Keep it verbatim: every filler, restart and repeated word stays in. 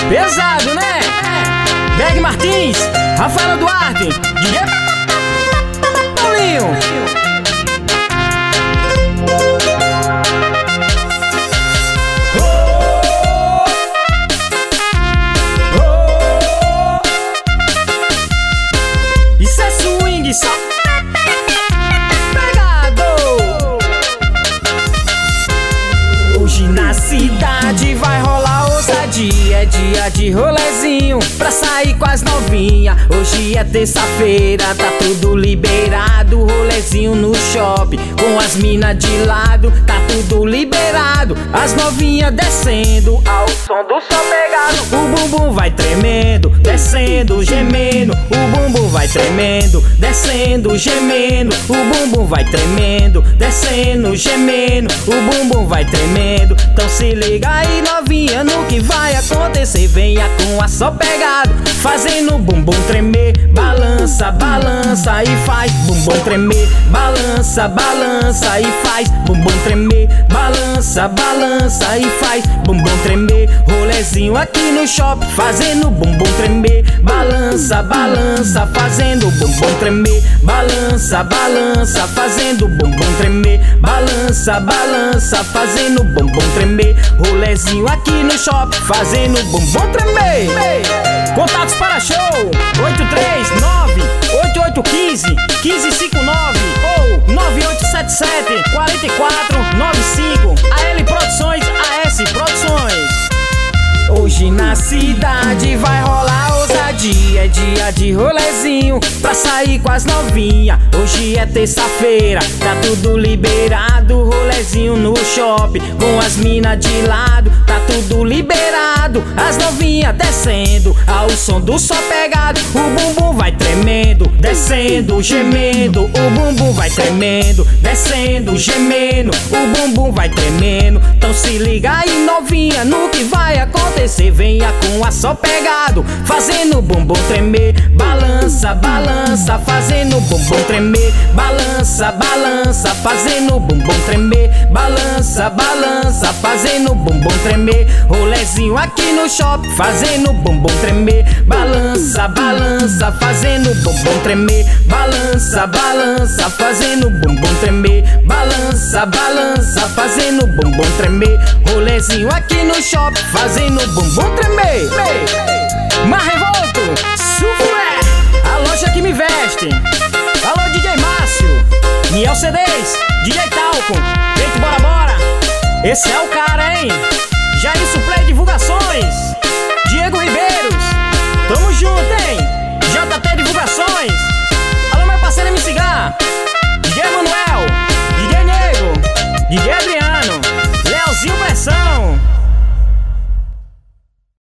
Pesado, né? Beg Martins, Rafaela Duarte, D J Paulinho. Isso é swing, só pegado. Hoje na cidade vai rolar ousadia. É dia de rolezinho pra sair com as novinhas. Hoje é terça-feira, tá tudo liberado. Rolezinho no shopping com as minas de lado, tá tudo liberado. As novinhas descendo ao som do som pegado. O bumbum vai tremendo, descendo, gemendo. O bumbum vai tremendo, descendo, gemendo. O bumbum vai tremendo, descendo, gemendo. O bumbum vai tremendo. Então se liga aí, novinha, no que vai acontecer. Venha com a só pegado, fazendo o bumbum tremer. Balança, balança e faz bumbum tremer. Balança, balança e faz bumbum tremer. Balança, balança e faz bumbum tremer. Rolezinho aqui no shopping, fazendo bumbum tremer. Balança, balança, fazendo bumbum tremer. Balança, balança, fazendo bumbum tremer. Balança, balança, fazendo bumbum tremer. Rolezinho aqui no shopping, fazendo bumbum tremer. Contatos para show oito três nove oito oito um cinco um cinco cinco nove ou nove oito sete sete quatro quatro nove cinco. A L Produções, A S Produções. Hoje na cidade vai rolar ousadia. É dia de rolezinho pra sair com as novinhas. Hoje é terça-feira, tá tudo liberado. Rolezinho no shopping com as minas de lado, tá tudo liberado. As novinhas descendo ao som do som pegado. O bumbum vai tremendo, descendo, gemendo. O bumbum vai tremendo, descendo, gemendo. O bumbum vai tremendo. Então se liga aí, novinha, no que vai acontecer. Venha com a só pegado, fazendo o bumbum tremer. Balança, balança, fazendo o bumbum tremer. Balança, balança, fazendo o bumbum tremer. Balança, balança, fazendo o bumbum tremer. Rolezinho aqui no shopping, fazendo o bumbum tremer. Balança, balança, fazendo o bumbum tremer. Balança, balança, fazendo o bumbum tremer. Balança, balança, fazendo o bumbum tremer. Rolezinho aqui no shopping, fazendo o bumbum tremer. Mar revolto, suflé, a loja que me veste. Alô D J Márcio, Miel C Ds, D J Talco, feito bora bora. Esse é o cara, hein? Jair Suplay Divulgações, Diego Ribeiros, tamo junto, hein? J T Divulgações. Alô meu parceiro M C Gá, D J Manuel, D J Nego, D J